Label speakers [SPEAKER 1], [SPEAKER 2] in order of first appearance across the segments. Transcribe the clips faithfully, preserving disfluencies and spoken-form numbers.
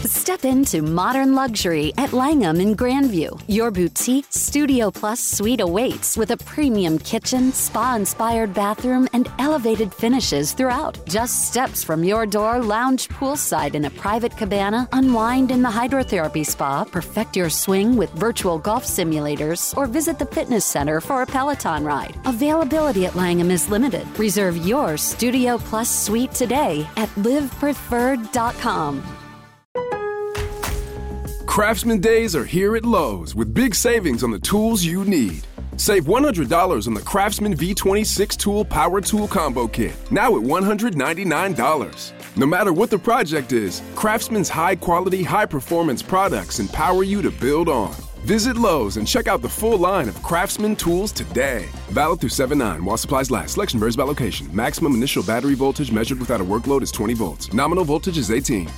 [SPEAKER 1] Step into modern luxury at Langham in Grandview. Your boutique Studio Plus suite awaits with a premium kitchen, spa-inspired bathroom, and elevated finishes throughout. Just steps from your door, lounge poolside in a private cabana, unwind in the hydrotherapy spa, perfect your swing with virtual golf simulators, or visit the fitness center for a Peloton ride. Availability at Langham is limited. Reserve your Studio Plus suite today at live preferred dot com.
[SPEAKER 2] Craftsman Days are here at Lowe's with big savings on the tools you need. Save one hundred dollars on the Craftsman V twenty-six Tool Power Tool Combo Kit, now at one hundred ninety-nine dollars. No matter what the project is, Craftsman's high-quality, high-performance products empower you to build on. Visit Lowe's and check out the full line of Craftsman tools today. Valid through seven nine while supplies last. Selection varies by location. Maximum initial battery voltage measured without a workload is twenty volts. Nominal voltage is eighteen.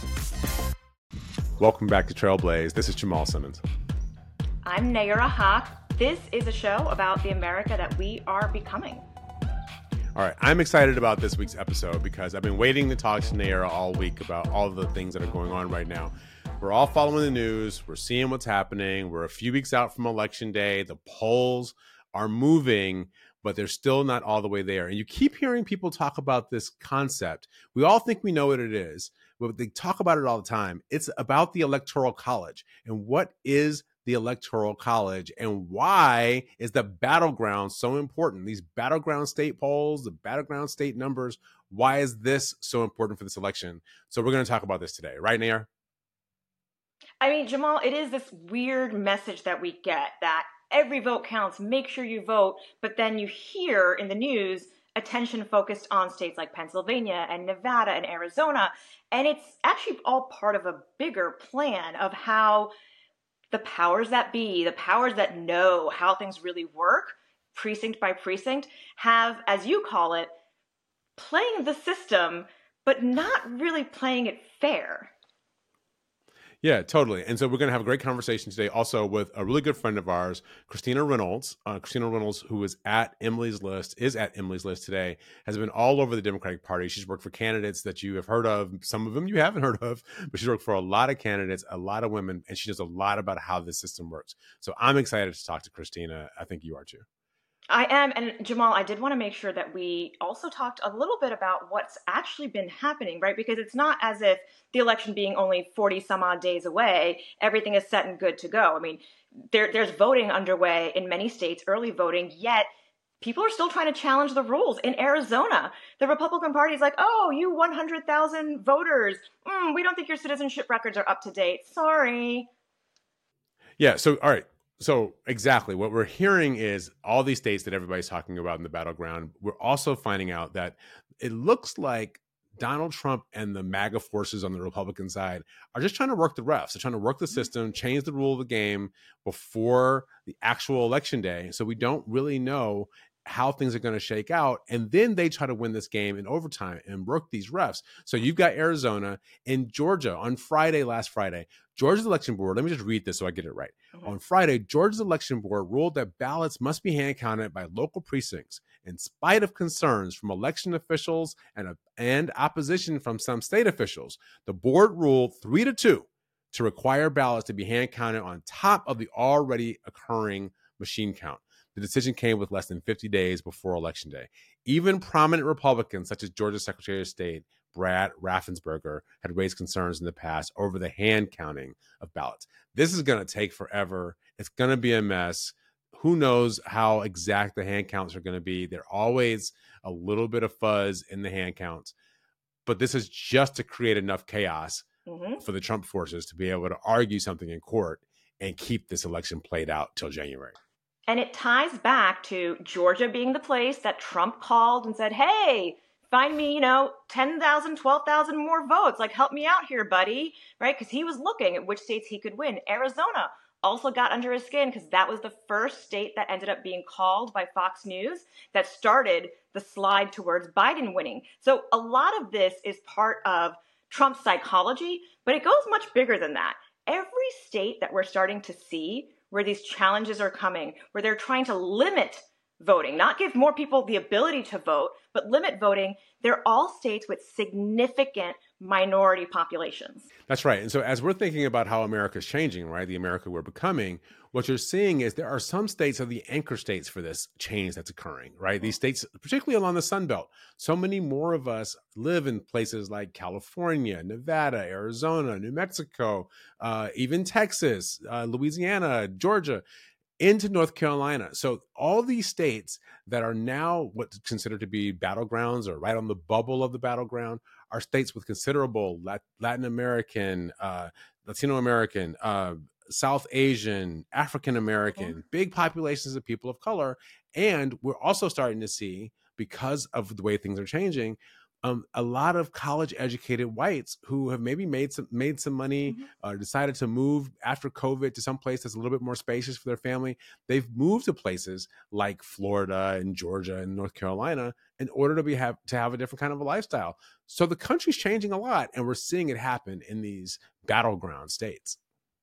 [SPEAKER 3] Welcome back to Trailblaze. This is Jamal Simmons.
[SPEAKER 4] I'm Nayara Haq. This is a show about the America that we are becoming.
[SPEAKER 3] All right, I'm excited about this week's episode because I've been waiting to talk to Nayara all week about all the things that are going on right now. We're all following the news. We're seeing what's happening. We're a few weeks out from Election Day. The polls are moving, but they're still not all the way there. And you keep hearing people talk about this concept. We all think we know what it is, but they talk about it all the time. It's about the Electoral College. And what is the Electoral College and why is the battleground so important? These battleground state polls, the battleground state numbers, why is this so important for this election? So we're going to talk about this today. Right, Nayar?
[SPEAKER 4] I mean, Jamal, it is this weird message that we get that every vote counts, make sure you vote, but then you hear in the news attention focused on states like Pennsylvania and Nevada and Arizona, and it's actually all part of a bigger plan of how the powers that be, the powers that know how things really work, precinct by precinct, have, as you call it, playing the system, but not really playing it fair.
[SPEAKER 3] Yeah, totally. And so we're going to have a great conversation today also with a really good friend of ours, Christina Reynolds. Uh, Christina Reynolds, who is at Emily's List, is at Emily's List today, has been all over the Democratic Party. She's worked for candidates that you have heard of. Some of them you haven't heard of, but she's worked for a lot of candidates, a lot of women, and she knows a lot about how this system works. So I'm excited to talk to Christina. I think you are too.
[SPEAKER 4] I am. And Jamal, I did want to make sure that we also talked a little bit about what's actually been happening, right? Because it's not as if the election being only forty some odd days away, everything is set and good to go. I mean, there, there's voting underway in many states, early voting, yet people are still trying to challenge the rules. In Arizona, the Republican Party is like, oh, you one hundred thousand voters, mm, we don't think your citizenship records are up to date. Sorry.
[SPEAKER 3] Yeah. So, all right. So exactly what we're hearing is all these states that everybody's talking about in the battleground. We're also finding out that it looks like Donald Trump and the MAGA forces on the Republican side are just trying to work the refs. They're trying to work the system, change the rule of the game before the actual election day. So we don't really know how things are going to shake out. And then they try to win this game in overtime and work these refs. So you've got Arizona and Georgia on Friday, last Friday. Georgia's election board, let me just read this so I get it right. Mm-hmm. On Friday, Georgia's election board ruled that ballots must be hand counted by local precincts in spite of concerns from election officials and, and opposition from some state officials. The board ruled three to two to require ballots to be hand counted on top of the already occurring machine count. The decision came with less than fifty days before Election Day. Even prominent Republicans, such as Georgia's Secretary of State, Brad Raffensperger, had raised concerns in the past over the hand counting of ballots. This is going to take forever. It's going to be a mess. Who knows how exact the hand counts are going to be? There's always a little bit of fuzz in the hand counts. But this is just to create enough chaos mm-hmm. for the Trump forces to be able to argue something in court and keep this election played out till January.
[SPEAKER 4] And it ties back to Georgia being the place that Trump called and said, hey, find me, you know, ten thousand, twelve thousand more votes. Like, help me out here, buddy, right? Because he was looking at which states he could win. Arizona also got under his skin because that was the first state that ended up being called by Fox News that started the slide towards Biden winning. So a lot of this is part of Trump's psychology, but it goes much bigger than that. Every state that we're starting to see where these challenges are coming, where they're trying to limit voting, not give more people the ability to vote, but limit voting, they're all states with significant minority populations.
[SPEAKER 3] That's right. And so as we're thinking about how America is changing, right, the America we're becoming, what you're seeing is there are some states are the anchor states for this change that's occurring, right? These states, particularly along the Sun Belt, so many more of us live in places like California, Nevada, Arizona, New Mexico, uh, even Texas, uh, Louisiana, Georgia, into North Carolina. So all these states that are now what's considered to be battlegrounds or right on the bubble of the battleground are states with considerable Latin American, uh, Latino American, uh, South Asian, African American, oh. big populations of people of color. And we're also starting to see, because of the way things are changing, Um, a lot of college-educated whites who have maybe made some made some money, mm-hmm. uh, decided to move after COVID to some place that's a little bit more spacious for their family. They've moved to places like Florida and Georgia and North Carolina in order to be have to have a different kind of a lifestyle. So the country's changing a lot, and we're seeing it happen in these battleground states.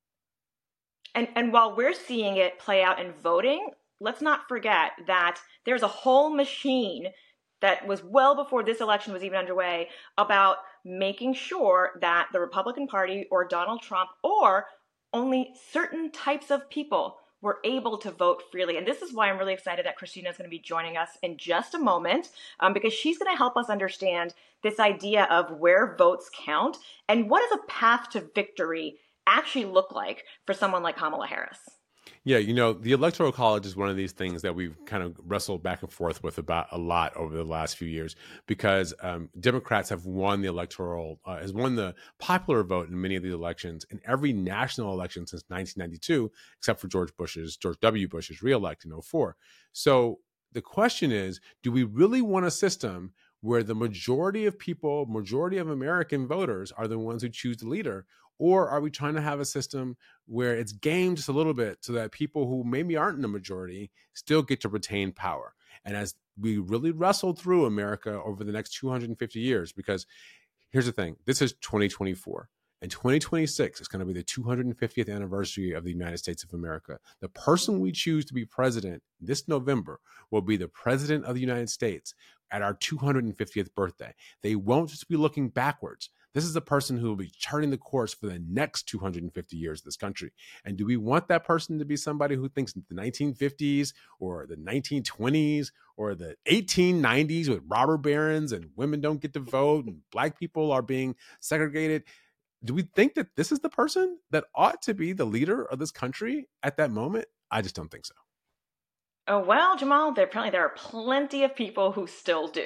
[SPEAKER 4] And and while we're seeing it play out in voting, let's not forget that there's a whole machine that was well before this election was even underway about making sure that the Republican Party or Donald Trump or only certain types of people were able to vote freely. And this is why I'm really excited that Christina is going to be joining us in just a moment, um, because she's going to help us understand this idea of where votes count and what does a path to victory actually look like for someone like Kamala Harris.
[SPEAKER 3] Yeah, you know, the Electoral College is one of these things that we've kind of wrestled back and forth with about a lot over the last few years, because um, Democrats have won the electoral, uh, has won the popular vote in many of these elections in every national election since nineteen ninety-two, except for George Bush's, George W. Bush's reelect in oh four. So the question is, do we really want a system where the majority of people, majority of American voters are the ones who choose the leader? Or are we trying to have a system where it's gamed just a little bit so that people who maybe aren't in the majority still get to retain power? And as we really wrestle through America over the next two hundred fifty years, because here's the thing, this is twenty twenty-four. And twenty twenty-six is going to be the two hundred fiftieth anniversary of the United States of America. The person we choose to be president this November will be the president of the United States at our two hundred fiftieth birthday. They won't just be looking backwards. This is the person who will be charting the course for the next two hundred fifty years of this country. And do we want that person to be somebody who thinks in the nineteen fifties or the nineteen twenties or the eighteen nineties with robber barons and women don't get to vote and black people are being segregated? Do we think that this is the person that ought to be the leader of this country at that moment? I just don't think so.
[SPEAKER 4] Oh, well, Jamal, there apparently there are plenty of people who still do.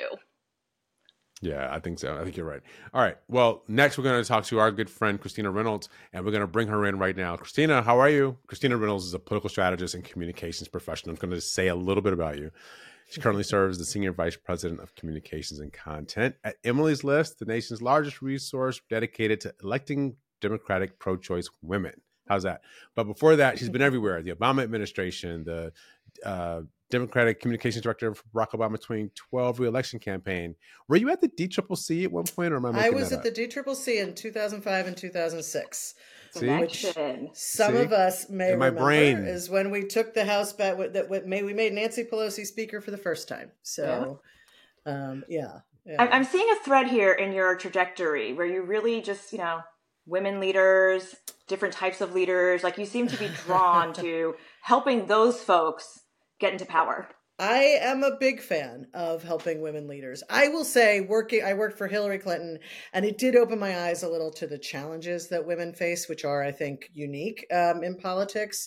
[SPEAKER 3] Yeah, I think so. I think you're right. All right. Well, next we're going to talk to our good friend, Christina Reynolds, and we're going to bring her in right now. Christina, how are you? Christina Reynolds is a political strategist and communications professional. I'm going to say a little bit about you. She currently serves as the Senior Vice President of Communications and Content at Emily's List, the nation's largest resource dedicated to electing Democratic pro-choice women. How's that? But before that, she's been everywhere. The Obama administration, the uh, Democratic Communications Director for Barack Obama's twenty twelve re-election campaign. Were you at the D C C C at one point, or am I making
[SPEAKER 5] I was
[SPEAKER 3] that
[SPEAKER 5] at
[SPEAKER 3] up?
[SPEAKER 5] the D C C C in two thousand five and two thousand six.
[SPEAKER 3] See?
[SPEAKER 5] Which some
[SPEAKER 3] See?
[SPEAKER 5] of us may
[SPEAKER 3] In my
[SPEAKER 5] remember
[SPEAKER 3] brain.
[SPEAKER 5] is when we took the House back. That we made Nancy Pelosi Speaker for the first time. So, yeah. Um, yeah, yeah.
[SPEAKER 4] I'm seeing a thread here in your trajectory where you really just, you know, women leaders, different types of leaders, like you seem to be drawn to helping those folks get into power.
[SPEAKER 5] I am a big fan of helping women leaders. I will say working, I worked for Hillary Clinton, and it did open my eyes a little to the challenges that women face, which are, I think, unique um, in politics.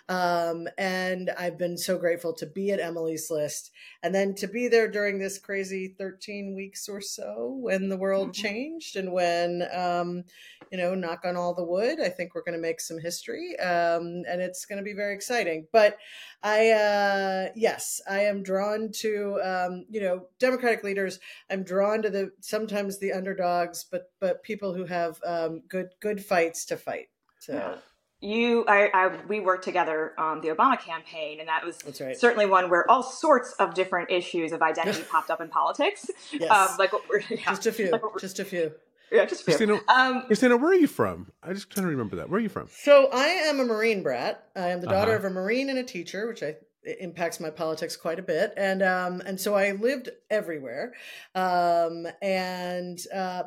[SPEAKER 5] Um, and I've been so grateful to be at Emily's List and then to be there during this crazy thirteen weeks or so when the world mm-hmm. changed and when, um, you know, knock on all the wood, I think we're going to make some history, um, and it's going to be very exciting. But I, uh, yes, I am drawn to, um, you know, Democratic leaders. I'm drawn to the, sometimes the underdogs, but, but people who have, um, good, good fights to fight. So.
[SPEAKER 4] Yeah. You, I, I, we worked together on the Obama campaign, and that was
[SPEAKER 5] That's right.
[SPEAKER 4] certainly one where all sorts of different issues of identity popped up in politics.
[SPEAKER 5] Yes.
[SPEAKER 4] Um, like what we're, yeah,
[SPEAKER 5] just a few,
[SPEAKER 4] like
[SPEAKER 5] just a few.
[SPEAKER 4] Yeah, just a few.
[SPEAKER 3] Christina, um, Christina, where are you from? I just trying to remember that. Where are you from?
[SPEAKER 5] So I am a Marine brat. I am the daughter
[SPEAKER 3] uh-huh.
[SPEAKER 5] of a Marine and a teacher, which I it impacts my politics quite a bit. And um, and so I lived everywhere. Um, and uh, but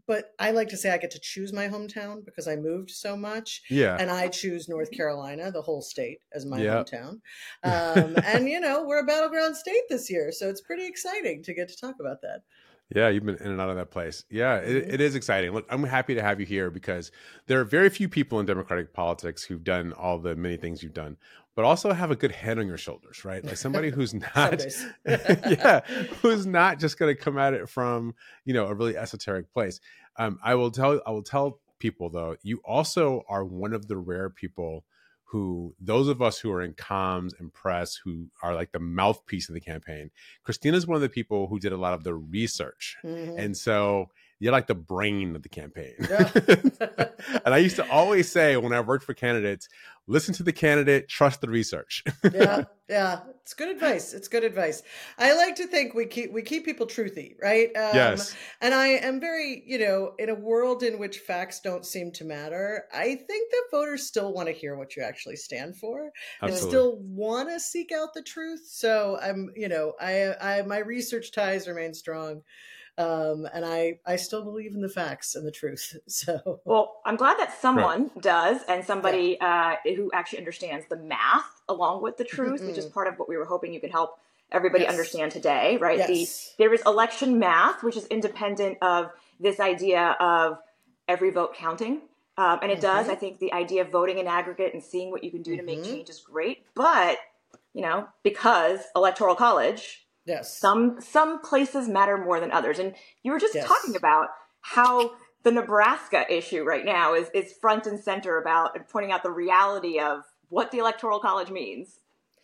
[SPEAKER 5] but I like to say I get to choose my hometown because I moved so much.
[SPEAKER 3] Yeah.
[SPEAKER 5] And I choose North Carolina, the whole state, as my
[SPEAKER 3] Yep.
[SPEAKER 5] hometown. Um, and, you know, we're a battleground state this year. So it's pretty exciting to get to talk about that.
[SPEAKER 3] Yeah, you've been in and out of that place. Yeah, it,
[SPEAKER 5] Mhm.
[SPEAKER 3] it is exciting. Look, I'm happy to have you here because there are very few people in Democratic politics who've done all the many things you've done, but also have a good head on your shoulders, right? Like somebody who's not,
[SPEAKER 5] days.
[SPEAKER 3] yeah, who's not just going to come at it from, you know, a really esoteric place. Um, I will tell, I will tell people though, you also are one of the rare people who, those of us who are in comms and press, who are like the mouthpiece of the campaign. Christina's one of the people who did a lot of the research.
[SPEAKER 5] Mhm.
[SPEAKER 3] And so you're like the brain of the campaign.
[SPEAKER 5] Yeah.
[SPEAKER 3] And I used to always say when I worked for candidates, listen to the candidate, trust the research.
[SPEAKER 5] yeah, yeah. It's good advice. It's good advice. I like to think we keep we keep people truthy, right? Um,
[SPEAKER 3] Yes.
[SPEAKER 5] And I am very, you know, in a world in which facts don't seem to matter, I think that voters still want to hear what you actually stand for. They
[SPEAKER 3] Absolutely.
[SPEAKER 5] still want to seek out the truth. So I'm, you know, I, I my research ties remain strong. Um, and I, I still believe in the facts and the truth. So,
[SPEAKER 4] Well, I'm glad that someone does, and somebody uh, who actually understands the math along with the truth, which is part of what we were hoping you could help everybody
[SPEAKER 5] Yes.
[SPEAKER 4] understand today, right?
[SPEAKER 5] Yes.
[SPEAKER 4] The, there is election math, which is independent of this idea of every vote counting. Um, and it does. I think the idea of voting in aggregate and seeing what you can do to make change is great. But, you know, because Electoral College,
[SPEAKER 5] yes.
[SPEAKER 4] some some places matter more than others. And you were just
[SPEAKER 5] Yes.
[SPEAKER 4] talking about how the Nebraska issue right now is, is front and center about and pointing out the reality of what the Electoral College means.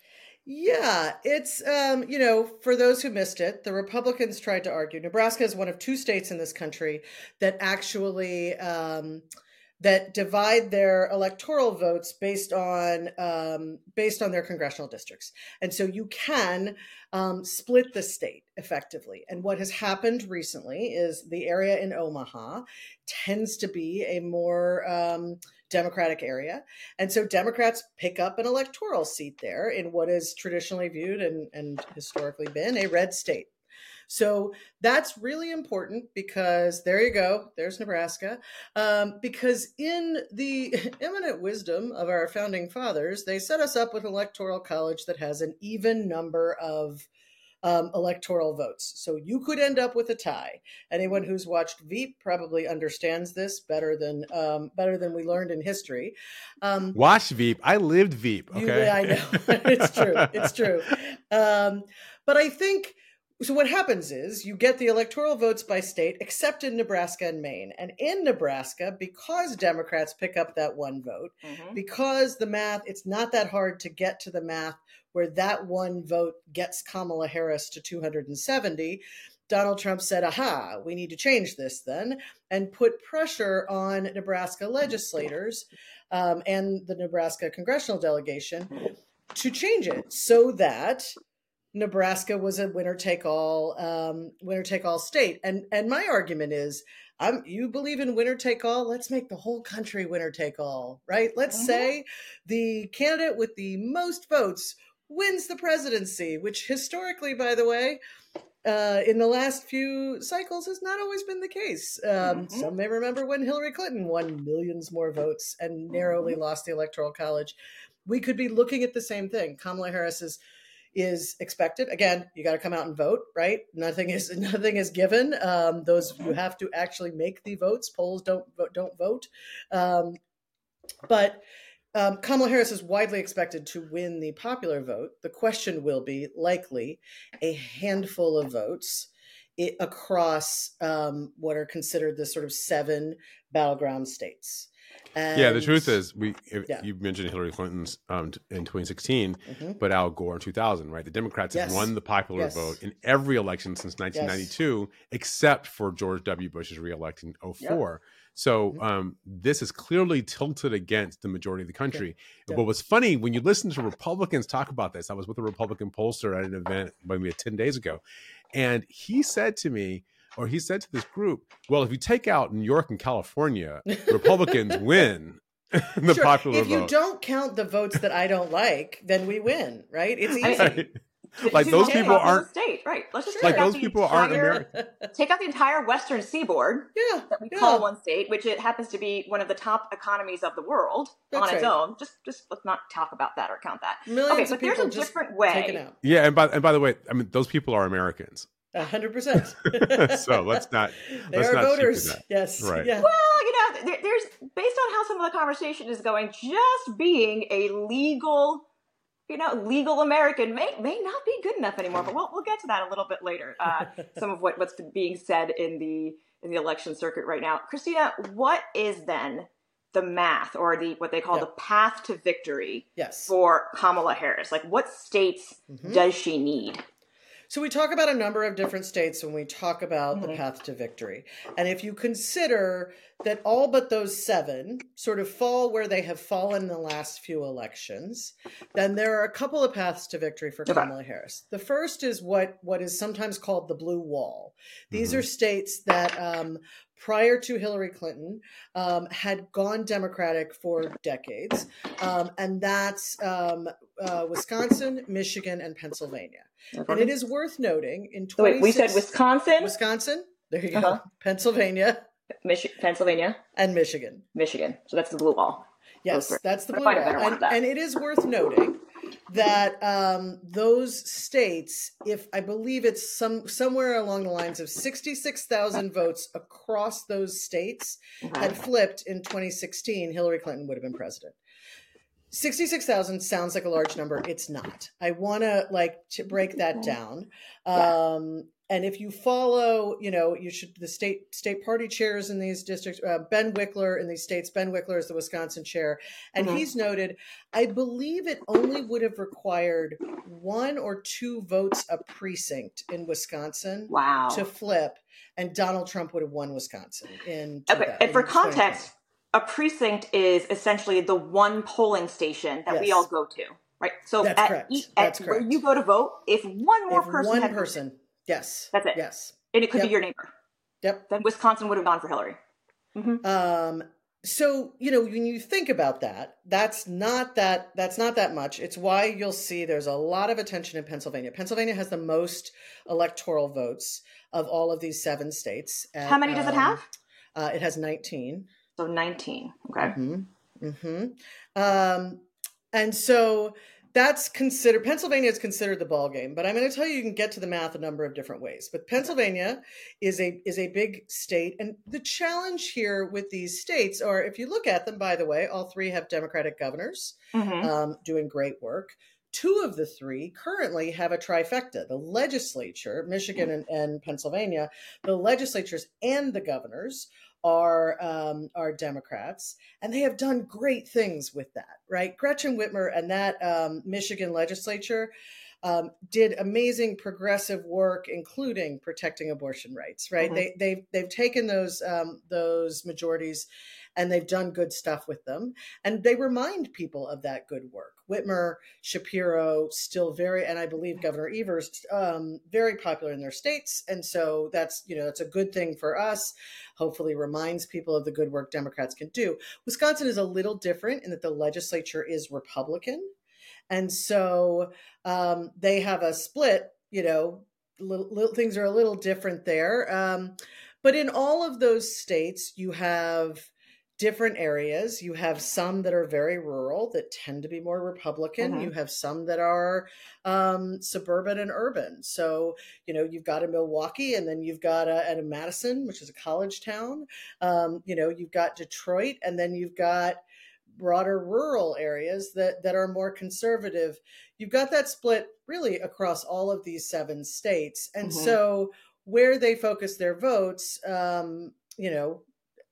[SPEAKER 5] Yeah, it's, um, you know, for those who missed it, the Republicans tried to argue Nebraska is one of two states in this country that actually um, that divide their electoral votes based on um, based on their congressional districts. And so you can um, split the state effectively. And what has happened recently is the area in Omaha tends to be a more um, Democratic area. And so Democrats pick up an electoral seat there in what is traditionally viewed and, and historically been a red state. So that's really important because there you go, there's Nebraska. Um, because in the eminent wisdom of our founding fathers, they set us up with an electoral college that has an even number of Um, electoral votes. So you could end up with a tie. Anyone who's watched Veep probably understands this better than um, better than we learned in history. Um,
[SPEAKER 3] Watch Veep. I lived Veep.
[SPEAKER 5] you-
[SPEAKER 3] Okay.
[SPEAKER 5] I know. It's true. It's true. Um, but I think, so what happens is you get the electoral votes by state, except in Nebraska and Maine. And in Nebraska, because Democrats pick up that one vote,
[SPEAKER 4] Mm-hmm.
[SPEAKER 5] because the math, it's not that hard to get to the math where that one vote gets Kamala Harris to two hundred seventy, Donald Trump said, aha, we need to change this then, and put pressure on Nebraska legislators um, and the Nebraska congressional delegation to change it so that Nebraska was a winner-take-all um, winner-take-all state. And and my argument is, I'm, you believe in winner-take-all? Let's make the whole country winner-take-all, right? Let's
[SPEAKER 4] Mhm.
[SPEAKER 5] say the candidate with the most votes wins the presidency, which historically, by the way, uh, in the last few cycles has not always been the case. Um,
[SPEAKER 4] Mhm.
[SPEAKER 5] Some may remember when Hillary Clinton won millions more votes and narrowly lost the Electoral College. We could be looking at the same thing. Kamala Harris is is expected. Again, you got to come out and vote, right? Nothing is nothing is given. Um, those you have to actually make the votes. Polls don't vote, don't vote. Um, but um, Kamala Harris is widely expected to win the popular vote. The question will be likely a handful of votes it, across um, what are considered the sort of seven battleground states. And,
[SPEAKER 3] yeah, the truth is, we if,
[SPEAKER 5] Yeah.
[SPEAKER 3] you mentioned Hillary Clinton's um, in twenty sixteen,
[SPEAKER 5] Mhm.
[SPEAKER 3] but Al Gore in two thousand, right? The Democrats have
[SPEAKER 5] Yes.
[SPEAKER 3] won the popular
[SPEAKER 5] Yes.
[SPEAKER 3] vote in every election since nineteen ninety-two, except for George W. Bush's reelection in oh four. So
[SPEAKER 5] Mhm.
[SPEAKER 3] um, this is clearly tilted against the majority of the country.
[SPEAKER 5] Yeah.
[SPEAKER 3] But what's funny, when you listen to Republicans talk about this, I was with a Republican pollster at an event maybe ten days ago, and he said to me, or he said to this group, well, if you take out New York and California, Republicans win the
[SPEAKER 5] Sure.
[SPEAKER 3] popular
[SPEAKER 5] If you
[SPEAKER 3] vote.
[SPEAKER 5] don't count the votes that I don't like, then we win, right? It's
[SPEAKER 4] I mean,
[SPEAKER 5] easy.
[SPEAKER 3] Right. Like those
[SPEAKER 4] She's
[SPEAKER 3] people
[SPEAKER 4] a
[SPEAKER 3] aren't
[SPEAKER 4] state, right? Let's just
[SPEAKER 3] like
[SPEAKER 4] take out
[SPEAKER 3] those
[SPEAKER 4] the
[SPEAKER 3] people aren't
[SPEAKER 4] entire-
[SPEAKER 3] American.
[SPEAKER 4] Take out the entire Western seaboard
[SPEAKER 5] Yeah,
[SPEAKER 4] that we
[SPEAKER 5] yeah.
[SPEAKER 4] call one state, which it happens to be one of the top economies of the world
[SPEAKER 5] That's
[SPEAKER 4] on its
[SPEAKER 5] right.
[SPEAKER 4] own. Just, just let's not talk about that or count that.
[SPEAKER 5] Millions
[SPEAKER 4] okay,
[SPEAKER 5] of
[SPEAKER 4] but there's
[SPEAKER 5] people
[SPEAKER 4] a
[SPEAKER 5] just
[SPEAKER 4] different
[SPEAKER 5] taken
[SPEAKER 4] way.
[SPEAKER 5] out.
[SPEAKER 3] Yeah, and by and by the way, I mean those people are Americans.
[SPEAKER 5] A hundred percent.
[SPEAKER 3] So let's not
[SPEAKER 5] They
[SPEAKER 3] let's
[SPEAKER 5] are
[SPEAKER 3] not stupid
[SPEAKER 5] voters.
[SPEAKER 3] that.
[SPEAKER 5] Yes.
[SPEAKER 3] Right.
[SPEAKER 5] Yeah.
[SPEAKER 4] Well, you know, there, there's based on how some of the conversation is going, just being a legal, you know, legal American may may not be good enough anymore. But we'll we'll get to that a little bit later. Uh, some of what, what's being said in the in the election circuit right now. Christina, what is then the math or the what they call
[SPEAKER 5] Yeah.
[SPEAKER 4] the path to victory
[SPEAKER 5] Yes.
[SPEAKER 4] for Kamala Harris? Like, what states
[SPEAKER 5] Mhm.
[SPEAKER 4] does she need?
[SPEAKER 5] So we talk about a number of different states when we talk about the
[SPEAKER 4] Mhm.
[SPEAKER 5] path to victory. And if you consider that all but those seven sort of fall where they have fallen in the last few elections, then there are a couple of paths to victory for
[SPEAKER 4] Okay.
[SPEAKER 5] Kamala Harris. The first is what, what is sometimes called the blue wall. These
[SPEAKER 3] Mhm.
[SPEAKER 5] are states that um, prior to Hillary Clinton um, had gone Democratic for decades. Um, and that's um, uh, Wisconsin, Michigan, and Pennsylvania. And it is worth noting in
[SPEAKER 4] So wait, we said
[SPEAKER 5] twenty-six
[SPEAKER 4] Wisconsin,
[SPEAKER 5] Wisconsin, there you go,
[SPEAKER 4] Uh-huh.
[SPEAKER 5] Pennsylvania,
[SPEAKER 4] Mich- Pennsylvania,
[SPEAKER 5] and Michigan.
[SPEAKER 4] Michigan. So that's the blue wall.
[SPEAKER 5] Yes,
[SPEAKER 4] Those three.
[SPEAKER 5] that's the
[SPEAKER 4] I'm
[SPEAKER 5] blue
[SPEAKER 4] gonna
[SPEAKER 5] wall.
[SPEAKER 4] find a better one
[SPEAKER 5] And,
[SPEAKER 4] of that.
[SPEAKER 5] and it is worth noting that um, those states, if I believe it's some somewhere along the lines of sixty-six thousand votes across those states
[SPEAKER 4] Okay.
[SPEAKER 5] had flipped in twenty sixteen, Hillary Clinton would have been president. sixty-six thousand sounds like a large number. It's not. I want to like to break that down. Um, and if you follow, you know, you should, the state state party chairs in these districts, uh, Ben Wickler in these states, Ben Wickler is the Wisconsin chair. And
[SPEAKER 4] Mhm.
[SPEAKER 5] he's noted, I believe it only would have required one or two votes a precinct in Wisconsin
[SPEAKER 4] Wow.
[SPEAKER 5] to flip. And Donald Trump would have won Wisconsin in
[SPEAKER 4] Okay, and for
[SPEAKER 5] in twenty twenty.
[SPEAKER 4] context, a precinct is essentially the one polling station that we
[SPEAKER 5] Yes.
[SPEAKER 4] all go to, right? So
[SPEAKER 5] That's
[SPEAKER 4] at,
[SPEAKER 5] correct.
[SPEAKER 4] each-
[SPEAKER 5] That's
[SPEAKER 4] at where
[SPEAKER 5] correct.
[SPEAKER 4] you go to vote, if one more
[SPEAKER 5] If
[SPEAKER 4] person
[SPEAKER 5] one
[SPEAKER 4] had
[SPEAKER 5] person, yes.
[SPEAKER 4] That's it.
[SPEAKER 5] Yes.
[SPEAKER 4] and it could
[SPEAKER 5] Yep.
[SPEAKER 4] be your neighbor,
[SPEAKER 5] Yep.
[SPEAKER 4] then Wisconsin would have gone for Hillary.
[SPEAKER 5] Um, so, you know, when you think about that, that's not that, that's not that much. It's why you'll see there's a lot of attention in Pennsylvania. Pennsylvania has the most electoral votes of all of these seven states. At,
[SPEAKER 4] How many does it
[SPEAKER 5] um,
[SPEAKER 4] have?
[SPEAKER 5] Uh, it has nineteen.
[SPEAKER 4] So nineteen. Okay.
[SPEAKER 5] Mm-hmm. Mm-hmm. Um, and so that's considered, Pennsylvania is considered the ball game, but I'm going to tell you, you can get to the math a number of different ways. But Pennsylvania is a is a big state, and the challenge here with these states are, if you look at them, by the way, all three have Democratic governors
[SPEAKER 4] Mhm.
[SPEAKER 5] um, doing great work. Two of the three currently have a trifecta: the legislature, Michigan and, and Pennsylvania, the legislatures and the governors are um, are Democrats, and they have done great things with that, right? Gretchen Whitmer and that um, Michigan legislature um, did amazing progressive work, including protecting abortion rights, right?
[SPEAKER 4] Mhm.
[SPEAKER 5] They, they've they've taken those um, those majorities, and they've done good stuff with them, and they remind people of that good work. Whitmer, Shapiro, still very, and I believe Governor Evers, um, very popular in their states, and so that's you know that's a good thing for us. Hopefully, reminds people of the good work Democrats can do. Wisconsin is a little different in that the legislature is Republican, and so um, they have a split. You know, little, little things are a little different there, um, but in all of those states, you have different areas. You have some that are very rural that tend to be more Republican.
[SPEAKER 4] Mhm.
[SPEAKER 5] You have some that are um, suburban and urban. So, you know, you've got a Milwaukee, and then you've got a, and a Madison, which is a college town. Um, you know, you've got Detroit, and then you've got broader rural areas that, that are more conservative. You've got that split really across all of these seven states. And
[SPEAKER 4] Mhm.
[SPEAKER 5] so where they focus their votes, um, you know,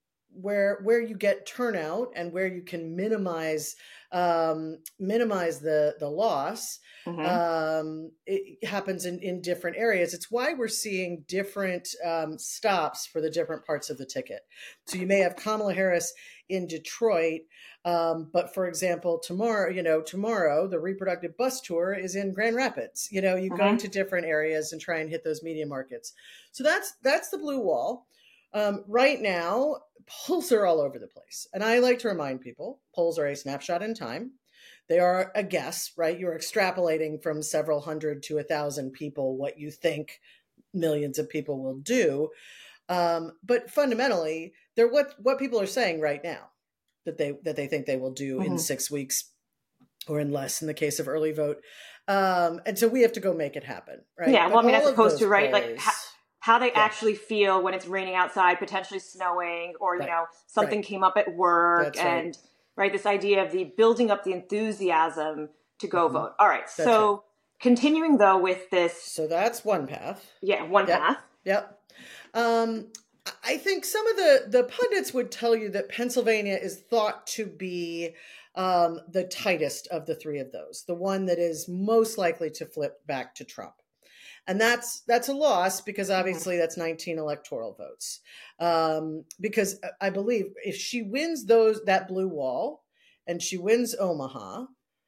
[SPEAKER 5] where where you get turnout and where you can minimize um, minimize the the loss,
[SPEAKER 4] Mhm.
[SPEAKER 5] um, it happens in, in different areas. It's why we're seeing different um, stops for the different parts of the ticket. So you may have Kamala Harris in Detroit, um, but for example, tomorrow, you know, tomorrow the reproductive bus tour is in Grand Rapids. You know, you go
[SPEAKER 4] Mhm.
[SPEAKER 5] to different areas and try and hit those media markets. So that's that's the blue wall. Um, right now, polls are all over the place. And I like to remind people, polls are a snapshot in time. They are a guess, right? You're extrapolating from several hundred to a thousand people what you think millions of people will do. Um, but fundamentally, they're what, what people are saying right now that they that they think they will do mm-hmm. in six weeks or in less in the case of early vote. Um, and so we have to go make it happen, right?
[SPEAKER 4] Yeah,
[SPEAKER 5] but
[SPEAKER 4] well, I mean, as opposed to, right,
[SPEAKER 5] polls,
[SPEAKER 4] like how, how they
[SPEAKER 5] yeah.
[SPEAKER 4] actually feel when it's raining outside, potentially snowing, or, right. you know, something
[SPEAKER 5] right.
[SPEAKER 4] came up at work.
[SPEAKER 5] That's
[SPEAKER 4] and,
[SPEAKER 5] right.
[SPEAKER 4] right, this idea of the building up the enthusiasm to go mm-hmm. vote. All right,
[SPEAKER 5] that's
[SPEAKER 4] so
[SPEAKER 5] right.
[SPEAKER 4] continuing, though, with this.
[SPEAKER 5] So that's one path.
[SPEAKER 4] Yeah, one
[SPEAKER 5] yep.
[SPEAKER 4] path.
[SPEAKER 5] Yep. Um, I think some of the, the pundits would tell you that Pennsylvania is thought to be um, the tightest of the three of those, the one that is most likely to flip back to Trump. And that's that's a loss because obviously that's nineteen electoral votes. Um, because I believe if she wins those that blue wall and she wins Omaha,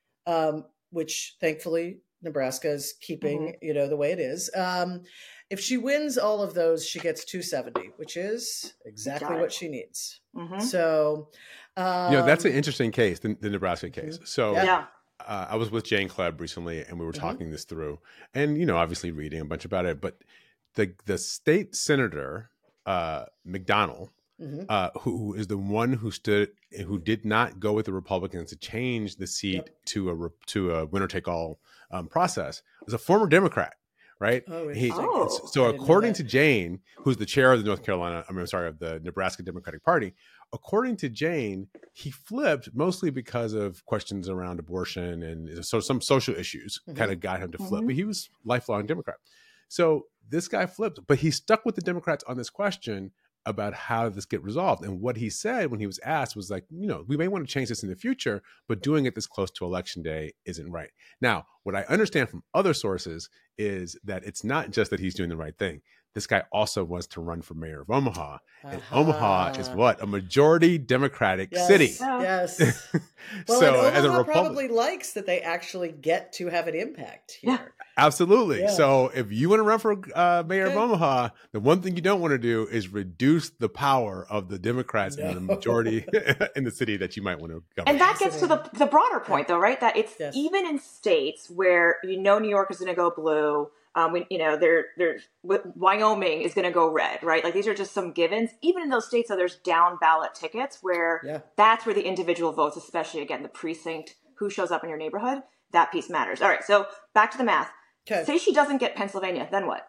[SPEAKER 5] um, which thankfully Nebraska is keeping, mm-hmm. you know, the way it is. Um, if she wins all of those, she gets two seventy, which is exactly what she needs. Mm-hmm. So, um,
[SPEAKER 3] you know, that's an interesting case, the, the Nebraska case. Mm-hmm. So
[SPEAKER 4] yeah.
[SPEAKER 3] uh, I was with Jane Klebb recently and we were talking mm-hmm. this through and, you know, obviously reading a bunch about it, but the, the state senator, uh, McDonnell, mm-hmm. uh, who is the one who stood, who did not go with the Republicans to change the seat yep. to a, to a winner take all um, process, was a former Democrat. Right.
[SPEAKER 5] Oh,
[SPEAKER 3] he,
[SPEAKER 4] oh,
[SPEAKER 3] so according to Jane, who's the chair of the North Carolina, I mean, I'm sorry, of the Nebraska Democratic Party, according to Jane, he flipped mostly because of questions around abortion and so some social issues mm-hmm. kind of got him to flip. Mm-hmm. But he was lifelong Democrat. So this guy flipped, but he stuck with the Democrats on this question about how this get resolved. And what he said when he was asked was like, you know, we may want to change this in the future, but doing it this close to election day isn't right. Now, what I understand from other sources is that it's not just that he's doing the right thing. This guy also wants to run for mayor of Omaha. And uh-huh. Omaha is what? A majority Democratic
[SPEAKER 5] yes.
[SPEAKER 3] city.
[SPEAKER 5] Yes. Well,
[SPEAKER 3] so
[SPEAKER 5] and Omaha
[SPEAKER 3] as a Republic-
[SPEAKER 5] probably likes that they actually get to have an impact here.
[SPEAKER 4] Yeah.
[SPEAKER 3] Absolutely.
[SPEAKER 5] Yeah.
[SPEAKER 3] So if you want to run for uh, mayor
[SPEAKER 5] okay.
[SPEAKER 3] of Omaha, the one thing you don't want to do is reduce the power of the Democrats no. in the majority in the city that you might want to govern.
[SPEAKER 4] And that gets to the, the broader point, though, right? That it's yes. even in states where you know New York is going to go blue, um, we, you know, there, there's Wyoming is going to go red, right? Like these are just some givens. Even in those states, though, there's down ballot tickets where
[SPEAKER 5] yeah.
[SPEAKER 4] that's where the individual votes, especially again the precinct, who shows up in your neighborhood, that piece matters. All right, so back to the math.
[SPEAKER 5] Okay.
[SPEAKER 4] Say she doesn't get Pennsylvania, then what?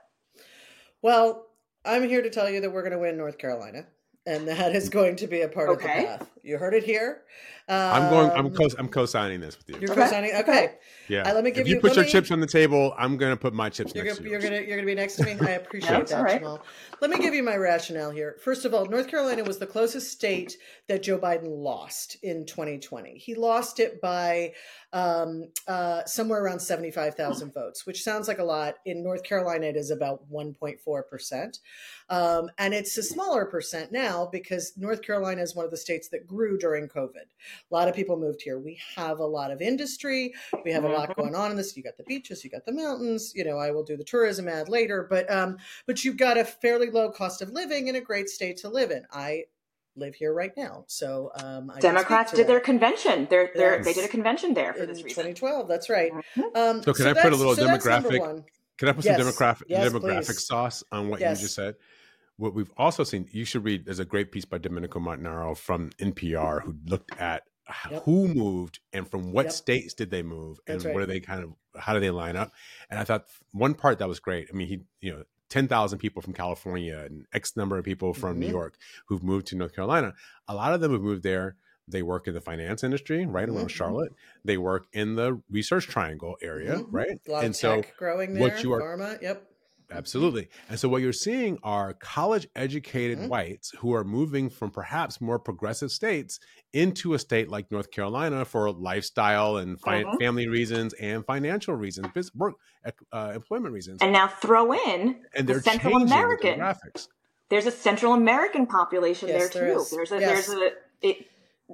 [SPEAKER 5] Well, I'm here to tell you that we're going to win North Carolina, and that is going to be a part
[SPEAKER 4] okay.
[SPEAKER 5] of the path. You heard it here. Um,
[SPEAKER 3] I'm going. I'm co. I'm co-signing this with you.
[SPEAKER 5] You're
[SPEAKER 4] okay.
[SPEAKER 5] co-signing. Okay.
[SPEAKER 3] Yeah.
[SPEAKER 5] Uh, let me give
[SPEAKER 3] if you,
[SPEAKER 5] you.
[SPEAKER 3] put your
[SPEAKER 5] me,
[SPEAKER 3] chips on the table, I'm going to put my chips
[SPEAKER 5] you're
[SPEAKER 3] next
[SPEAKER 5] gonna,
[SPEAKER 3] to
[SPEAKER 5] you're
[SPEAKER 3] yours.
[SPEAKER 5] You're going to you're going to be next to me. I appreciate
[SPEAKER 4] yeah,
[SPEAKER 5] that,
[SPEAKER 4] right.
[SPEAKER 5] Jamal. Let me give you my rationale here. First of all, North Carolina was the closest state that Joe Biden lost in twenty twenty. He lost it by um, uh, somewhere around seventy-five thousand votes, which sounds like a lot. In North Carolina, it is about one point four percent. Um, and it's a smaller percent now because North Carolina is one of the states that grew during COVID. A lot of people moved here. We have a lot of industry. We have a lot going on in this. You got the beaches, you got the mountains. You know, I will do the tourism ad later, but um, but you've got a fairly low cost of living and a great state to live in. I live here right now, so um, I
[SPEAKER 4] Democrats did
[SPEAKER 5] that.
[SPEAKER 4] their convention. They're, they're,
[SPEAKER 5] yes.
[SPEAKER 4] They did a convention there for
[SPEAKER 5] in
[SPEAKER 4] this reason.
[SPEAKER 5] twenty twelve. That's right.
[SPEAKER 4] Mm-hmm.
[SPEAKER 5] Um,
[SPEAKER 3] so can
[SPEAKER 5] so
[SPEAKER 3] I put a little
[SPEAKER 5] so
[SPEAKER 3] demographic? Can I put
[SPEAKER 5] yes.
[SPEAKER 3] some demographic
[SPEAKER 5] yes,
[SPEAKER 3] demographic
[SPEAKER 5] please.
[SPEAKER 3] sauce on what
[SPEAKER 5] yes.
[SPEAKER 3] you just said? What we've also seen, you should read. There's a great piece by Domenico Montanaro from N P R who looked at yep. who moved and from what yep. states did they move and
[SPEAKER 5] That's right.
[SPEAKER 3] what are they kind of how do they line up? And I thought one part that was great. I mean, he you know. ten thousand people from California and X number of people from mm-hmm. New York who've moved to North Carolina. A lot of them have moved there. They work in the finance industry, right mm-hmm. around Charlotte. They work in the Research Triangle area, mm-hmm. right?
[SPEAKER 5] A lot
[SPEAKER 3] and
[SPEAKER 5] of tech
[SPEAKER 3] so
[SPEAKER 5] growing there,
[SPEAKER 3] what you are,
[SPEAKER 5] pharma, yep.
[SPEAKER 3] Absolutely. And so what you're seeing are college-educated
[SPEAKER 5] mm-hmm.
[SPEAKER 3] whites who are moving from perhaps more progressive states into a state like North Carolina for lifestyle and fi- mm-hmm. family reasons and financial reasons, business, work, uh, employment reasons.
[SPEAKER 4] And now throw in
[SPEAKER 3] and
[SPEAKER 4] the
[SPEAKER 3] they're
[SPEAKER 4] Central American.
[SPEAKER 3] The demographics.
[SPEAKER 4] There's a Central American population
[SPEAKER 5] yes,
[SPEAKER 4] there
[SPEAKER 5] there
[SPEAKER 4] too.
[SPEAKER 5] is.
[SPEAKER 4] There's a
[SPEAKER 5] yes.
[SPEAKER 4] there's a it,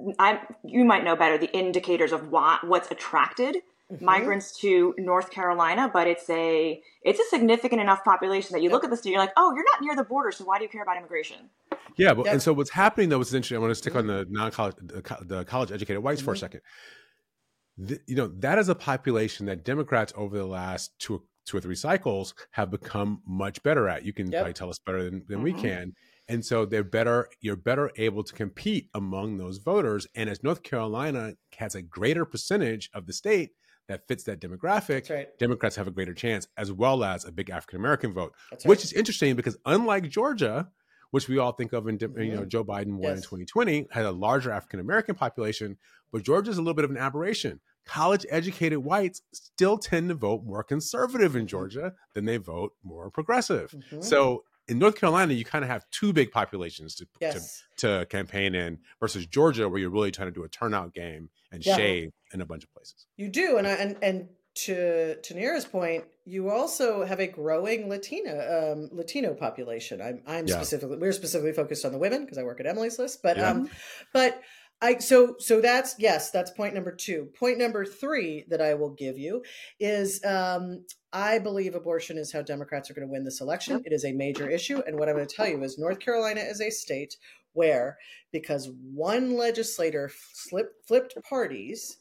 [SPEAKER 4] I you might know better the indicators of what what's attracted mm-hmm. migrants to North Carolina, but it's a it's a significant enough population that you yep. look at this and you're like, oh, you're not near the border, so why do you care about immigration?
[SPEAKER 3] Yeah, but
[SPEAKER 5] yep.
[SPEAKER 3] and so what's happening though is interesting. I want to stick mm-hmm. on the non-college, the, the college-educated whites mm-hmm. for a second. th- you know, that is a population that Democrats over the last two, two or three cycles have become much better at. You can
[SPEAKER 5] Yep.
[SPEAKER 3] probably tell us better than, than
[SPEAKER 4] Mhm.
[SPEAKER 3] we can. And so they're better, you're better able to compete among those voters. And as North Carolina has a greater percentage of the state that fits that demographic,
[SPEAKER 5] That's right.
[SPEAKER 3] Democrats have a greater chance, as well as a big African-American vote,
[SPEAKER 5] That's
[SPEAKER 3] which
[SPEAKER 5] right.
[SPEAKER 3] is interesting because unlike Georgia, which we all think of in,
[SPEAKER 5] Mhm.
[SPEAKER 3] you know, Joe Biden won in
[SPEAKER 5] Yes.
[SPEAKER 3] twenty twenty, had a larger African-American population, but Georgia's a little bit of an aberration. College-educated whites still tend to vote more conservative in Georgia than they vote more progressive.
[SPEAKER 5] Mhm.
[SPEAKER 3] So in North Carolina, you kind of have two big populations to,
[SPEAKER 5] Yes.
[SPEAKER 3] to, to campaign in versus Georgia, where you're really trying to do a turnout game and
[SPEAKER 5] Yeah.
[SPEAKER 3] shade in a bunch of places.
[SPEAKER 5] You do, and I, and and to to Nira's point, you also have a growing Latina um, Latino population. I'm I'm
[SPEAKER 3] Yeah.
[SPEAKER 5] specifically we're specifically focused on the women because I work at Emily's List, but
[SPEAKER 3] Yeah.
[SPEAKER 5] um, but I so so that's yes, that's point number two. Point number three that I will give you is um, I believe abortion is how Democrats are going to win this election.
[SPEAKER 4] Yep.
[SPEAKER 5] It is a major issue, and what I'm going to tell you is North Carolina is a state where because one legislator flipped flipped parties.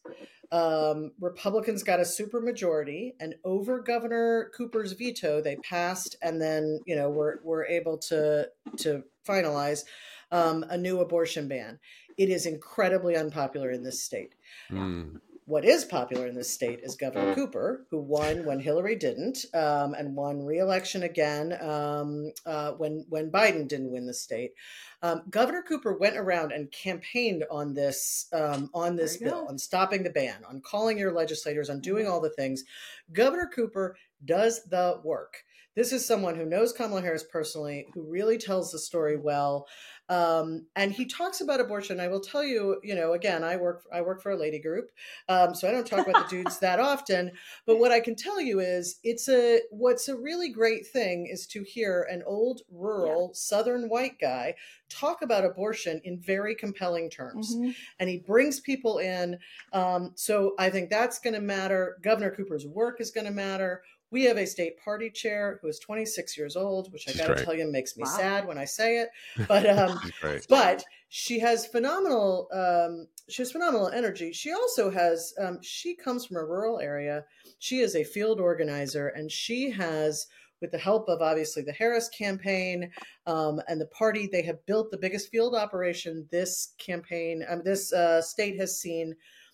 [SPEAKER 5] Um, Republicans got a super majority, and over Governor Cooper's veto, they passed, and then you know were were able to to finalize um, a new abortion ban. It is incredibly unpopular in this state.
[SPEAKER 3] Mm.
[SPEAKER 5] What is popular in this state is Governor Cooper, who won when Hillary didn't, um, and won re-election again um, uh, when when Biden didn't win the state. Um, Governor Cooper went around and campaigned on this um, on this
[SPEAKER 4] There you
[SPEAKER 5] bill,
[SPEAKER 4] go.
[SPEAKER 5] on stopping the ban, on calling your legislators, on doing all the things. Governor Cooper does the work. This is someone who knows Kamala Harris personally, who really tells the story well. Um, and he talks about abortion. I will tell you, you know, again, I work, I work for a lady group. Um, so I don't talk about the dudes that often, but what I can tell you is it's a, what's a really great thing is to hear an old rural Southern white guy talk about abortion in very compelling terms.
[SPEAKER 4] Mhm.
[SPEAKER 5] And he brings people in. Um, so I think that's going to matter. Governor Cooper's work is going to matter. We have a state party chair who is twenty-six years old, which I
[SPEAKER 3] She's
[SPEAKER 5] got to
[SPEAKER 3] great.
[SPEAKER 5] tell you makes me
[SPEAKER 4] Wow.
[SPEAKER 5] sad when I say it. But um,
[SPEAKER 3] She's great.
[SPEAKER 5] but she has phenomenal um, she has phenomenal energy. She also has um, she comes from a rural area. She is a field organizer, and she has, with the help of obviously the Harris campaign um, and the party, they have built the biggest field operation this campaign, um, this uh, state has seen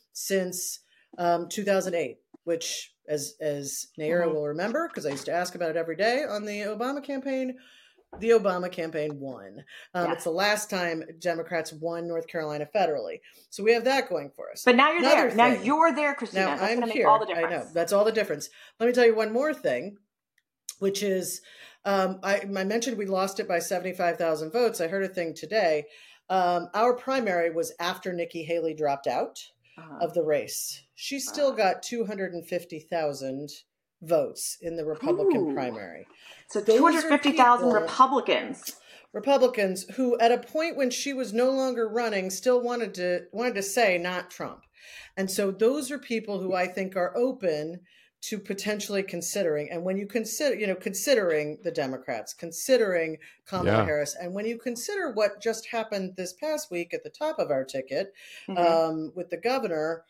[SPEAKER 5] since um, two thousand eight, which, as as Nayara
[SPEAKER 4] Mhm.
[SPEAKER 5] will remember, because I used to ask about it every day on the Obama campaign, the Obama campaign won. Um,
[SPEAKER 4] Yeah.
[SPEAKER 5] It's the last time Democrats won North Carolina federally. So we have that going for us.
[SPEAKER 4] But now you're
[SPEAKER 5] Another
[SPEAKER 4] there. Now
[SPEAKER 5] thing-
[SPEAKER 4] you're there, Christina.
[SPEAKER 5] Now
[SPEAKER 4] That's
[SPEAKER 5] I'm
[SPEAKER 4] going to make
[SPEAKER 5] here.
[SPEAKER 4] all the
[SPEAKER 5] I know.
[SPEAKER 4] difference.
[SPEAKER 5] That's all the difference. Let me tell you one more thing, which is um, I, I mentioned we lost it by seventy-five thousand votes. I heard a thing today. Um, our primary was after Nikki Haley dropped out
[SPEAKER 4] Uh-huh.
[SPEAKER 5] of the race. She still
[SPEAKER 4] Wow.
[SPEAKER 5] got two hundred fifty thousand votes in the Republican
[SPEAKER 4] Ooh.
[SPEAKER 5] primary.
[SPEAKER 4] So
[SPEAKER 5] those are
[SPEAKER 4] two hundred fifty thousand
[SPEAKER 5] people-
[SPEAKER 4] Republicans.
[SPEAKER 5] Republicans who, at a point when she was no longer running, still wanted to wanted to say not Trump. And so those are people who I think are open to potentially considering. And when you consider, you know, considering the Democrats, considering Kamala
[SPEAKER 3] Yeah.
[SPEAKER 5] Harris, and when you consider what just happened this past week at the top of our ticket
[SPEAKER 4] Mhm.
[SPEAKER 5] um, with the governor,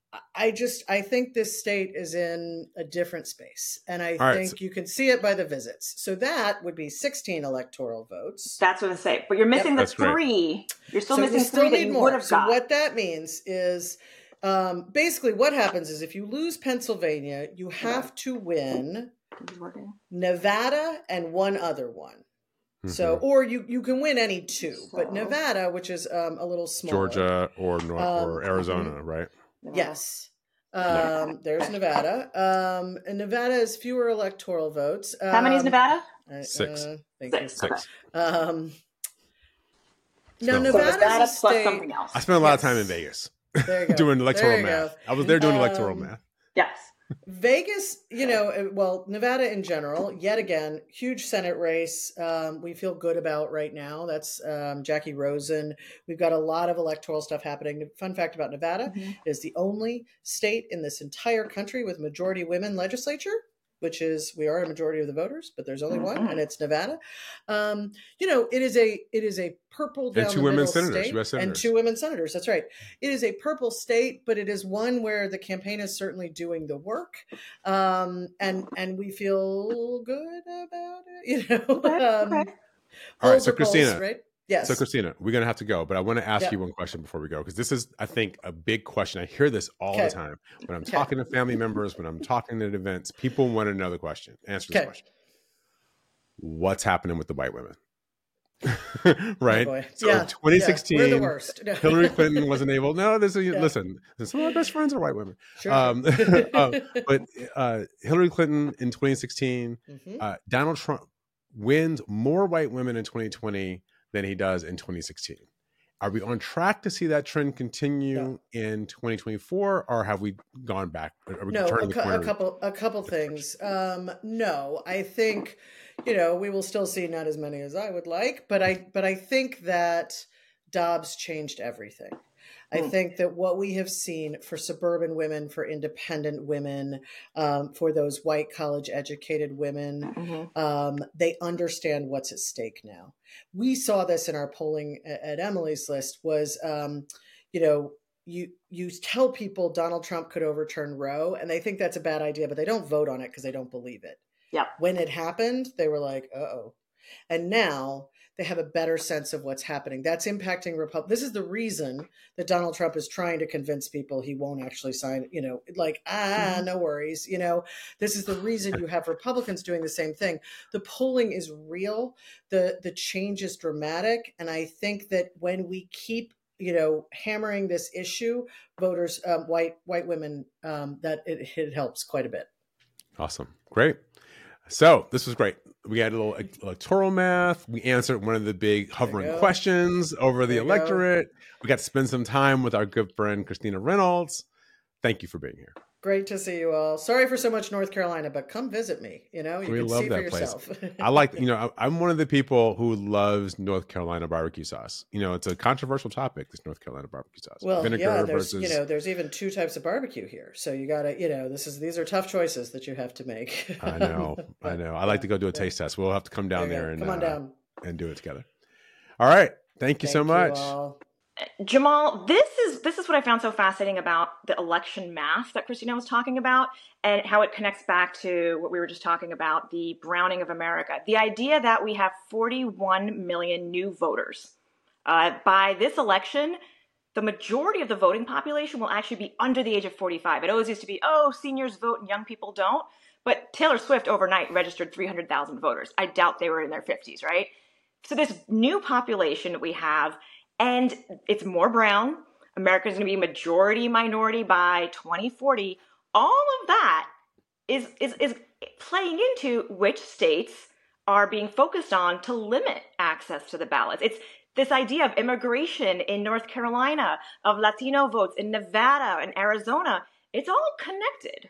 [SPEAKER 5] I just I think this state is in a different space, and I
[SPEAKER 3] All right,
[SPEAKER 5] think you can see it by the visits. So that would be sixteen electoral votes.
[SPEAKER 4] That's what I say. But you're missing the
[SPEAKER 3] That's great.
[SPEAKER 4] three. You're still
[SPEAKER 5] so
[SPEAKER 4] missing
[SPEAKER 5] we still
[SPEAKER 4] three that
[SPEAKER 5] need
[SPEAKER 4] you
[SPEAKER 5] more.
[SPEAKER 4] would have
[SPEAKER 5] So
[SPEAKER 4] got.
[SPEAKER 5] what that means is, um, basically, what happens is if you lose Pennsylvania, you have to win
[SPEAKER 4] This is working.
[SPEAKER 5] Nevada and one other one. So,
[SPEAKER 3] Mhm.
[SPEAKER 5] or you you can win any two, but
[SPEAKER 4] So-
[SPEAKER 5] Nevada, which is um, a little smaller,
[SPEAKER 3] Georgia or North
[SPEAKER 5] Um,
[SPEAKER 3] or Arizona, right?
[SPEAKER 5] Yes. Um, there's Nevada. Um, and Nevada has fewer electoral votes. Um,
[SPEAKER 4] How many is Nevada?
[SPEAKER 5] I-
[SPEAKER 3] Six.
[SPEAKER 5] Uh, thank
[SPEAKER 4] Six.
[SPEAKER 5] you.
[SPEAKER 4] Okay.
[SPEAKER 3] Six.
[SPEAKER 5] Um, now,
[SPEAKER 3] So-
[SPEAKER 4] So
[SPEAKER 5] Nevada's
[SPEAKER 4] Nevada
[SPEAKER 5] a
[SPEAKER 4] plus
[SPEAKER 5] state.
[SPEAKER 4] something else.
[SPEAKER 3] I spent a lot
[SPEAKER 5] Yes.
[SPEAKER 3] of time in Vegas
[SPEAKER 5] There you go.
[SPEAKER 3] doing electoral
[SPEAKER 5] There you
[SPEAKER 3] math.
[SPEAKER 5] go.
[SPEAKER 3] I was there doing electoral
[SPEAKER 5] Um,
[SPEAKER 3] math.
[SPEAKER 4] Yes.
[SPEAKER 5] Vegas, you know, uh, well, Nevada in general, yet again, huge Senate race. Um, we feel good about right now. That's um, Jackie Rosen. We've got a lot of electoral stuff happening. Fun fact about Nevada
[SPEAKER 4] Mhm.
[SPEAKER 5] it is the only state in this entire country with majority women legislature. which is we are a majority of the voters, but there's only one, and it's Nevada. Um, you know, it is a it is a purple down
[SPEAKER 3] and two
[SPEAKER 5] the
[SPEAKER 3] women
[SPEAKER 5] middle
[SPEAKER 3] senators,
[SPEAKER 5] state,
[SPEAKER 3] U S senators.
[SPEAKER 5] and two women senators. That's right. It is a purple state, but it is one where the campaign is certainly doing the work, um, and and we feel good about it. You know,
[SPEAKER 4] Okay,
[SPEAKER 5] um,
[SPEAKER 4] okay.
[SPEAKER 3] All right, so
[SPEAKER 5] polls are polls,
[SPEAKER 3] Christina,
[SPEAKER 5] right? Yes.
[SPEAKER 3] So Christina, we're going to have to go, but I want to ask
[SPEAKER 5] Yep.
[SPEAKER 3] you one question before we go, because this is, I think, a big question. I hear this all
[SPEAKER 5] Okay.
[SPEAKER 3] the time when I'm
[SPEAKER 5] Okay.
[SPEAKER 3] talking to family members, when I'm talking at events. People want to know the question. Answer this
[SPEAKER 5] Okay.
[SPEAKER 3] question. What's happening with the white women? Right?
[SPEAKER 5] Oh boy.
[SPEAKER 3] So
[SPEAKER 5] Yeah.
[SPEAKER 3] in twenty sixteen,
[SPEAKER 5] Yeah. We're the worst. No.
[SPEAKER 3] Hillary Clinton wasn't able. No, this is,
[SPEAKER 5] Yeah.
[SPEAKER 3] listen, some of my best friends are white women.
[SPEAKER 5] Sure.
[SPEAKER 3] Um, um, but uh, Hillary Clinton in twenty sixteen,
[SPEAKER 5] Mhm.
[SPEAKER 3] uh, Donald Trump wins more white women in twenty twenty than he does in twenty sixteen. Are we on track to see that trend continue
[SPEAKER 5] No.
[SPEAKER 3] in twenty twenty-four, or have we gone back? Are we
[SPEAKER 5] No,
[SPEAKER 3] turning
[SPEAKER 5] a,
[SPEAKER 3] the
[SPEAKER 5] cou-
[SPEAKER 3] corner?
[SPEAKER 5] a couple, a couple things. Um, no, I think, you know, we will still see not as many as I would like, but I, but I think that Dobbs changed everything. I
[SPEAKER 4] Hmm.
[SPEAKER 5] think that what we have seen for suburban women, for independent women, um, for those white college educated women,
[SPEAKER 4] Mhm.
[SPEAKER 5] um, they understand what's at stake now. We saw this in our polling at, at Emily's List was, um, you know, you you tell people Donald Trump could overturn Roe, and they think that's a bad idea, but they don't vote on it because they don't believe it.
[SPEAKER 4] Yeah.
[SPEAKER 5] When it happened, they were like, uh-oh. And now they have a better sense of what's happening. That's impacting Republic. This is the reason that Donald Trump is trying to convince people he won't actually sign, you know, like, ah, no worries. You know, this is the reason you have Republicans doing the same thing. The polling is real. The, the change is dramatic. And I think that when we keep, you know, hammering this issue, voters, um, white, white women, um, that it, it helps quite a bit.
[SPEAKER 3] Awesome. Great. So this was great. We had a little electoral math. We answered one of the big hovering
[SPEAKER 5] go.
[SPEAKER 3] questions over the
[SPEAKER 5] There you go.
[SPEAKER 3] electorate. We got to spend some time with our good friend, Christina Reynolds. Thank you for being here.
[SPEAKER 5] Great to see you all. Sorry for so much North Carolina, but come visit me. You know, you
[SPEAKER 3] We
[SPEAKER 5] can
[SPEAKER 3] love
[SPEAKER 5] see for
[SPEAKER 3] that place.
[SPEAKER 5] yourself.
[SPEAKER 3] I like, you know, I- I'm one of the people who loves North Carolina barbecue sauce. You know, it's a controversial topic, this North Carolina barbecue sauce.
[SPEAKER 5] Well,
[SPEAKER 3] Vinegar
[SPEAKER 5] yeah, there's
[SPEAKER 3] versus,
[SPEAKER 5] you know, there's even two types of barbecue here. So you got to, you know, this is these are tough choices that you have to make.
[SPEAKER 3] I know, I know. I like to go do a taste test. We'll have to come down
[SPEAKER 5] There you
[SPEAKER 3] there
[SPEAKER 5] go.
[SPEAKER 3] and
[SPEAKER 5] Come on
[SPEAKER 3] uh,
[SPEAKER 5] down.
[SPEAKER 3] and do it together. All right. Thank you so
[SPEAKER 5] Thank
[SPEAKER 3] much.
[SPEAKER 5] all.
[SPEAKER 4] Jamal, this is this is what I found so fascinating about the election math that Christina was talking about, and how it connects back to what we were just talking about, the browning of America. The idea that we have forty-one million new voters. Uh, by this election, the majority of the voting population will actually be under the age of forty-five. It always used to be, oh, seniors vote and young people don't. But Taylor Swift overnight registered three hundred thousand voters. I doubt they were in their fifties, right? So this new population that we have, and it's more brown. America's going to be majority minority by twenty forty. All of that is, is, is playing into which states are being focused on to limit access to the ballots. It's this idea of immigration in North Carolina, of Latino votes in Nevada and Arizona. It's all connected.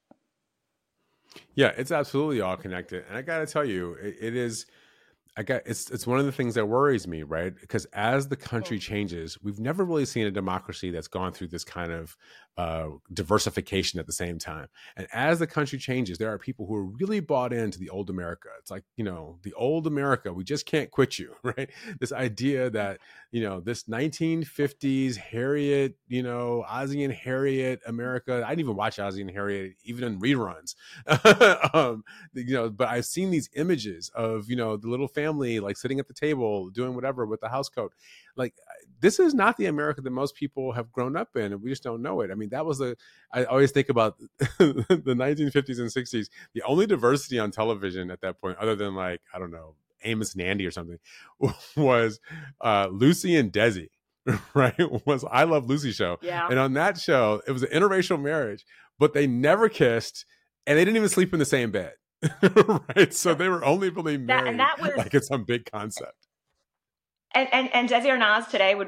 [SPEAKER 3] Yeah, it's absolutely all connected. And I got to tell you, it, it is, I got, it's, it's one of the things that worries me, right? Because as the country changes, we've never really seen a democracy that's gone through this kind of uh, diversification at the same time. And as the country changes, there are people who are really bought into the old America. It's like, you know, the old America, we just can't quit you, right? This idea that, you know, this nineteen fifties Harriet, you know, Ozzie and Harriet America. I didn't even watch Ozzie and Harriet, even in reruns. um, you know, but I've seen these images of, you know, the little family like sitting at the table doing whatever with the house coat. Like, this is not the America that most people have grown up in, and we just don't know it. I mean, that was the, I always think about the nineteen fifties and sixties. The only diversity on television at that point, other than like, I don't know, Amos and Andy or something, was uh, Lucy and Desi, right? Was I Love Lucy show.
[SPEAKER 4] Yeah.
[SPEAKER 3] And on that show, it was an interracial marriage, but they never kissed, and they didn't even sleep in the same bed. Right, so they were only really married
[SPEAKER 4] That, and that was
[SPEAKER 3] like it's some big concept.
[SPEAKER 4] And, and and Desi Arnaz today would be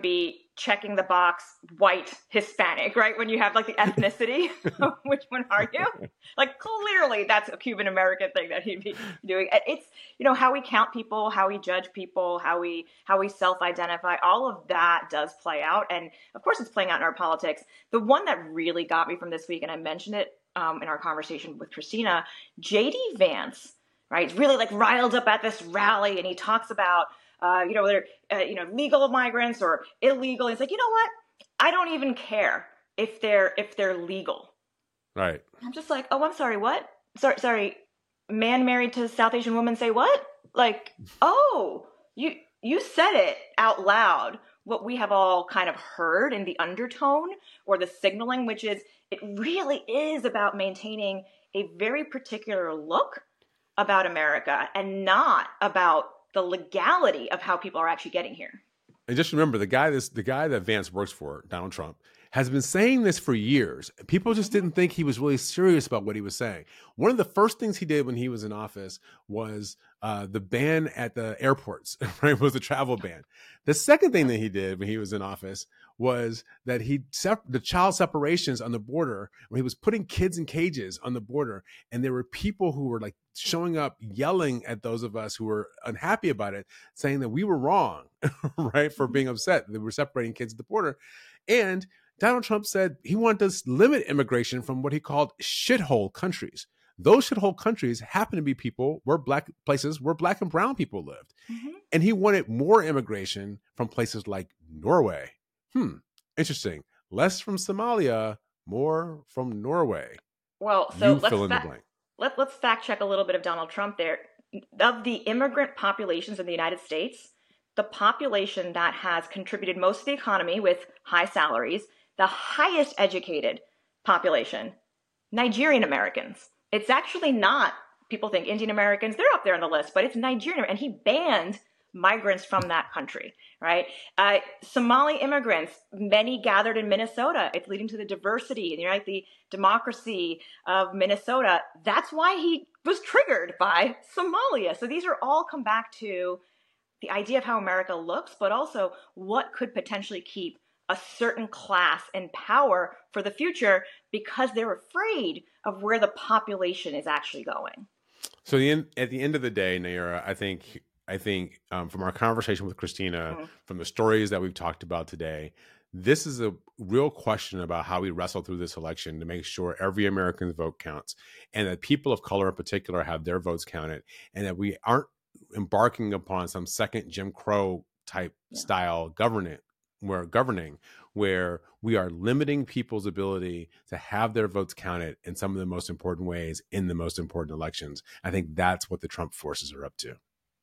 [SPEAKER 4] checking the box white Hispanic, right? When you have like the ethnicity, which one are you? Like clearly that's a Cuban American thing that he'd be doing. It's, you know, how we count people, how we judge people, how we how we self-identify, all of that does play out. And of course it's playing out in our politics. The one that really got me from this week, and I mentioned it um, in our conversation with Christina, J D Vance, right? Really like riled up at this rally, and he talks about Uh, you know, they're, uh, you know, legal migrants or illegal. It's like, you know what? I don't even care if they're if they're legal.
[SPEAKER 3] Right.
[SPEAKER 4] I'm just like, oh, I'm sorry, what? Sorry, sorry. Man married to a South Asian woman say what? Like, oh, you you said it out loud. What we have all kind of heard in the undertone or the signaling, which is it really is about maintaining a very particular look about America and not about the legality of how people are actually getting here.
[SPEAKER 3] And just remember, the guy this the guy that Vance works for, Donald Trump, has been saying this for years. People just didn't think he was really serious about what he was saying. One of the first things he did when he was in office was uh, the ban at the airports, right? Was the travel ban. The second thing that he did when he was in office was that he sep- the child separations on the border, when he was putting kids in cages on the border, and there were people who were like showing up, yelling at those of us who were unhappy about it, saying that we were wrong, right, for being upset that we were separating kids at the border. And Donald Trump said he wanted to limit immigration from what he called shithole countries. Those shithole countries happen to be people where black places where black and brown people lived. Mm-hmm. And he wanted more immigration from places like Norway. Hmm. Interesting. Less from Somalia, more from Norway.
[SPEAKER 4] Well, so
[SPEAKER 3] you
[SPEAKER 4] let's
[SPEAKER 3] fill in
[SPEAKER 4] fa-
[SPEAKER 3] the blank.
[SPEAKER 4] Let, let's fact check a little bit of Donald Trump there. Of the immigrant populations in the United States, the population that has contributed most to the economy with high salaries, the highest educated population, Nigerian Americans. It's actually not, people think Indian Americans, they're up there on the list, but it's Nigerian. And he banned migrants from that country, right? Uh, Somali immigrants, many gathered in Minnesota. It's leading to the diversity and, right, the democracy of Minnesota. That's why he was triggered by Somalia. So these are all come back to the idea of how America looks, but also what could potentially keep a certain class in power for the future because they're afraid of where the population is actually going.
[SPEAKER 3] So the end, at the end of the day, Nayara, I think I think um, from our conversation with Christina, mm-hmm. from the stories that we've talked about today, this is a real question about how we wrestle through this election to make sure every American's vote counts and that people of color in particular have their votes counted and that we aren't embarking upon some second Jim Crow type yeah. style governance. We're governing where we are limiting people's ability to have their votes counted in some of the most important ways in the most important elections. I think that's what the Trump forces are up to.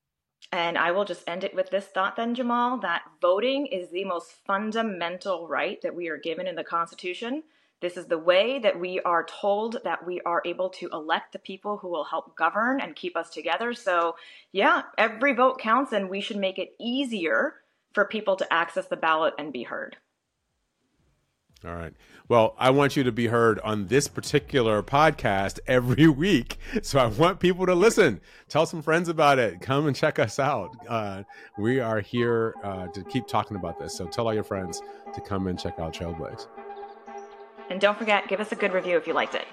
[SPEAKER 4] And I will just end it with this thought then, Jamal, that voting is the most fundamental right that we are given in the Constitution. This is the way that we are told that we are able to elect the people who will help govern and keep us together. So yeah, every vote counts and we should make it easier for people to access the ballot and be heard.
[SPEAKER 3] All right. Well, I want you to be heard on this particular podcast every week. So I want people to listen. Tell some friends about it. Come and check us out. Uh, we are here uh, to keep talking about this. So tell all your friends to come and check out Trailblaze.
[SPEAKER 4] And don't forget, give us a good review if you liked it.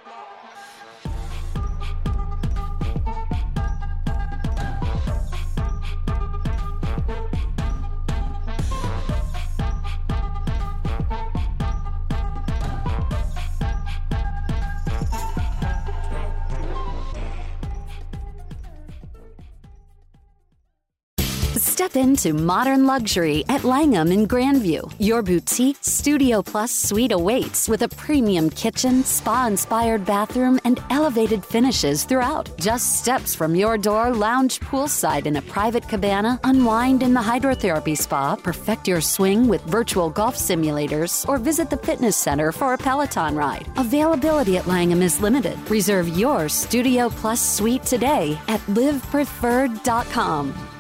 [SPEAKER 1] Step into modern luxury at Langham in Grandview. Your boutique Studio Plus suite awaits with a premium kitchen, spa-inspired bathroom, and elevated finishes throughout. Just steps from your door, lounge poolside in a private cabana, unwind in the hydrotherapy spa, perfect your swing with virtual golf simulators, or visit the fitness center for a Peloton ride. Availability at Langham is limited. Reserve your Studio Plus suite today at live preferred dot com.